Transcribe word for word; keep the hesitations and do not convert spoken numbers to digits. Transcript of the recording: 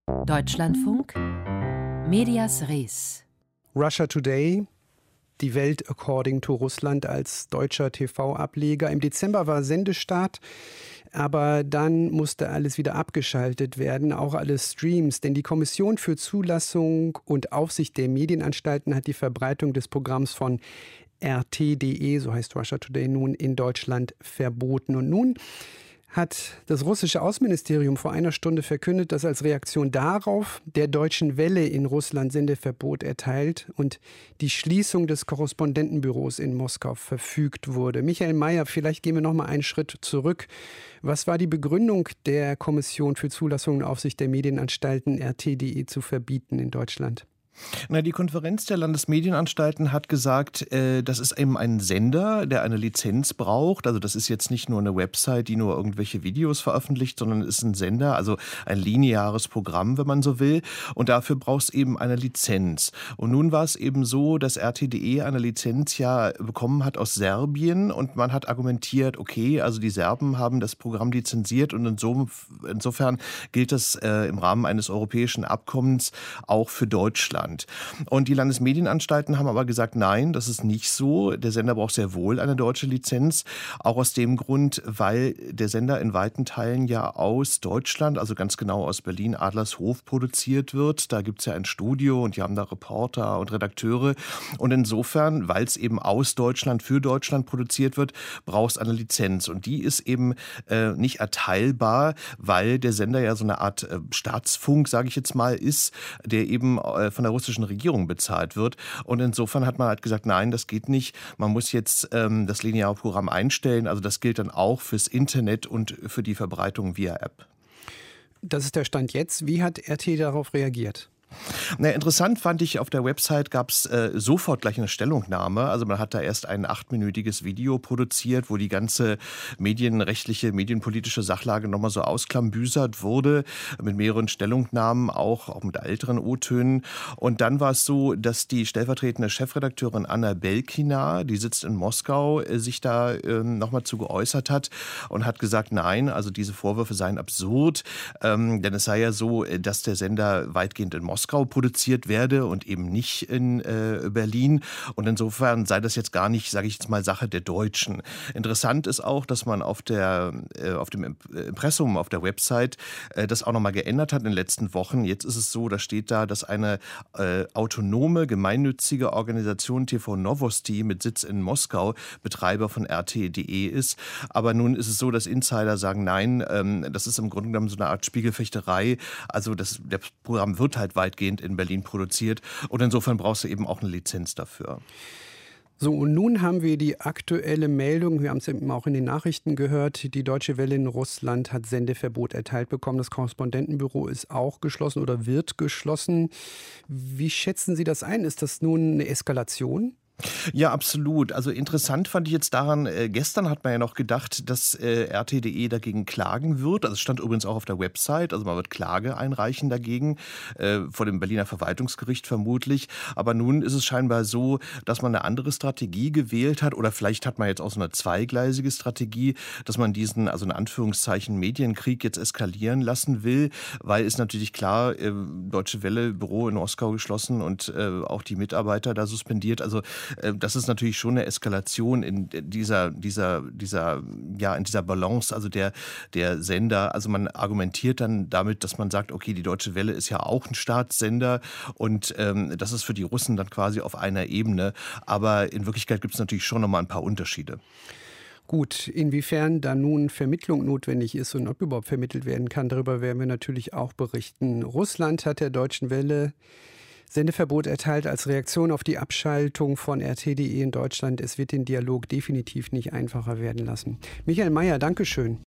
Deutschlandfunk, Medias Res. Russia Today, die Welt according to Russland als deutscher T V-Ableger. Im Dezember war Sendestart, aber dann musste alles wieder abgeschaltet werden, auch alle Streams. Denn die Kommission für Zulassung und Aufsicht der Medienanstalten hat die Verbreitung des Programms von R T punkt D E, so heißt Russia Today nun, in Deutschland verboten. Und nun hat das russische Außenministerium vor einer Stunde verkündet, dass als Reaktion darauf der Deutschen Welle in Russland Sendeverbot erteilt und die Schließung des Korrespondentenbüros in Moskau verfügt wurde. Michael Mayer, vielleicht gehen wir noch mal einen Schritt zurück. Was war die Begründung der Kommission für Zulassung und Aufsicht der Medienanstalten, R T punkt D E zu verbieten in Deutschland? Na, die Konferenz der Landesmedienanstalten hat gesagt, äh, das ist eben ein Sender, der eine Lizenz braucht. Also das ist jetzt nicht nur eine Website, die nur irgendwelche Videos veröffentlicht, sondern es ist ein Sender, also ein lineares Programm, wenn man so will. Und dafür braucht es eben eine Lizenz. Und nun war es eben so, dass R T punkt D E eine Lizenz ja bekommen hat aus Serbien. Und man hat argumentiert, okay, also die Serben haben das Programm lizenziert und inso, insofern gilt das äh, im Rahmen eines europäischen Abkommens auch für Deutschland. Und die Landesmedienanstalten haben aber gesagt, nein, das ist nicht so. Der Sender braucht sehr wohl eine deutsche Lizenz. Auch aus dem Grund, weil der Sender in weiten Teilen ja aus Deutschland, also ganz genau aus Berlin-Adlershof produziert wird. Da gibt es ja ein Studio und die haben da Reporter und Redakteure. Und insofern, weil es eben aus Deutschland für Deutschland produziert wird, braucht es eine Lizenz. Und die ist eben äh, nicht erteilbar, weil der Sender ja so eine Art äh, Staatsfunk, sage ich jetzt mal, ist, der eben äh, von der russischen Regierung bezahlt wird. Und insofern hat man halt gesagt, nein, das geht nicht. Man muss jetzt ähm, das lineare Programm einstellen. Also das gilt dann auch fürs Internet und für die Verbreitung via App. Das ist der Stand jetzt. Wie hat R T darauf reagiert? Na, interessant fand ich, auf der Website gab es äh, sofort gleich eine Stellungnahme. Also man hat da erst ein achtminütiges Video produziert, wo die ganze medienrechtliche, medienpolitische Sachlage nochmal so ausklambüsert wurde, mit mehreren Stellungnahmen, auch, auch mit älteren O-Tönen. Und dann war es so, dass die stellvertretende Chefredakteurin Anna Belkina, die sitzt in Moskau, äh, sich da äh, nochmal zu geäußert hat und hat gesagt, nein, also diese Vorwürfe seien absurd, ähm, denn es sei ja so, dass der Sender weitgehend in Moskau produziert werde und eben nicht in äh, Berlin. Und insofern sei das jetzt gar nicht, sage ich jetzt mal, Sache der Deutschen. Interessant ist auch, dass man auf, der, äh, auf dem Impressum, auf der Website, äh, das auch nochmal geändert hat in den letzten Wochen. Jetzt ist es so, da steht da, dass eine äh, autonome, gemeinnützige Organisation T V Novosti mit Sitz in Moskau Betreiber von R T punkt D E ist. Aber nun ist es so, dass Insider sagen, nein, ähm, das ist im Grunde genommen so eine Art Spiegelfechterei. Also das, das Programm wird halt weitergehend in Berlin produziert und insofern brauchst du eben auch eine Lizenz dafür. So, und nun haben wir die aktuelle Meldung, wir haben es eben auch in den Nachrichten gehört, die Deutsche Welle in Russland hat Sendeverbot erteilt bekommen. Das Korrespondentenbüro ist auch geschlossen oder wird geschlossen. Wie schätzen Sie das ein? Ist das nun eine Eskalation? Ja, absolut. Also interessant fand ich jetzt daran, äh, gestern hat man ja noch gedacht, dass äh, R T punkt D E dagegen klagen wird. Also es stand übrigens auch auf der Website, also man wird Klage einreichen dagegen, äh, vor dem Berliner Verwaltungsgericht vermutlich. Aber nun ist es scheinbar so, dass man eine andere Strategie gewählt hat oder vielleicht hat man jetzt auch so eine zweigleisige Strategie, dass man diesen, also in Anführungszeichen, Medienkrieg jetzt eskalieren lassen will, weil es natürlich klar, äh, Deutsche Welle, Büro in Moskau geschlossen und äh, auch die Mitarbeiter da suspendiert. Also das ist natürlich schon eine Eskalation in dieser, dieser, dieser, ja, in dieser Balance, also der, der Sender. Also man argumentiert dann damit, dass man sagt, okay, die Deutsche Welle ist ja auch ein Staatssender und ähm, das ist für die Russen dann quasi auf einer Ebene. Aber in Wirklichkeit gibt es natürlich schon nochmal ein paar Unterschiede. Gut, inwiefern da nun Vermittlung notwendig ist und ob überhaupt vermittelt werden kann, darüber werden wir natürlich auch berichten. Russland hat der Deutschen Welle Sendeverbot erteilt als Reaktion auf die Abschaltung von R T punkt D E in Deutschland. Es wird den Dialog definitiv nicht einfacher werden lassen. Michael Mayer, Dankeschön.